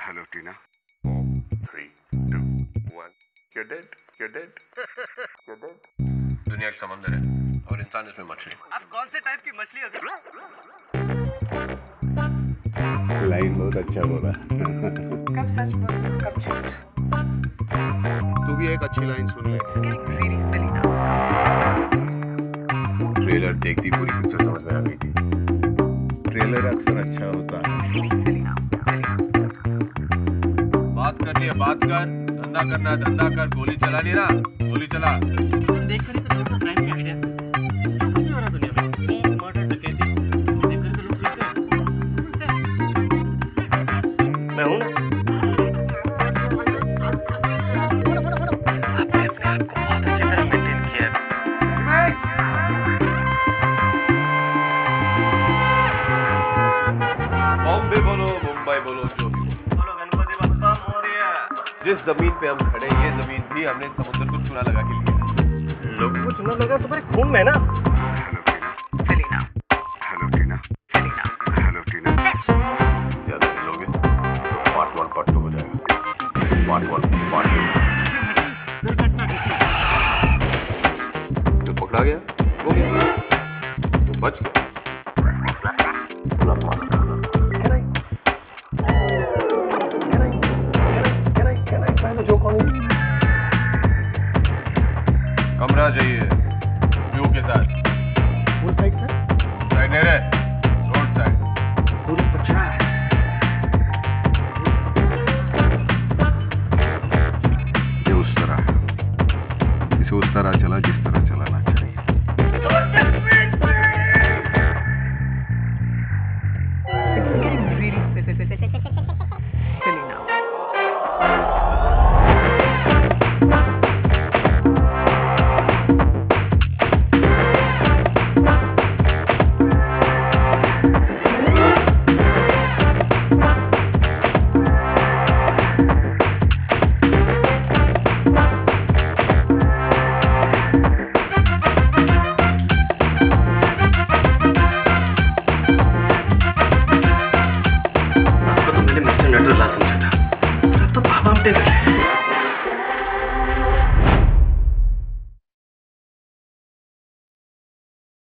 Hello, Tina. 4, 3, 2, 1. You're dead. You're dead. You're dead. दुनिया एक समंदर है और इंसान इसमें मछली। आप कौन से टाइप की मछली हो? लाइन बहुत अच्छा बोला। कब सच बोलूं, कब झूठ? तू भी एक अच्छी लाइन सुन ले। Getting really silly now. Trailer देखती पूरी पिक्चर समझ में आ गई थी। ट्रेलर अक्सर अच्छा होता है। Getting silly now. बात करनी है बात कर, धंधा करना है धंधा कर, गोली चलानी है ना गोली चला। देख कर ही तो लोगों को क्राइम की आइडिया जो कुछ भी हो रहा है दुनिया में, मर्डर डकैती देख कर तो लोग सीख रहे हैं। मैं हूँ ना। आपने अपने आप को बहुत अच्छी तरह मेंटेन किया है। बॉम्बे बोलो मुंबई बोलो जो भी बोलो गणपति बप्पा मोरया। जिस जमीन पे हम खड़े ये जमीन भी हमने समुद्र को चूना लगा के लिया है। लोगों को चुना लगा तुम्हारे खून में ना।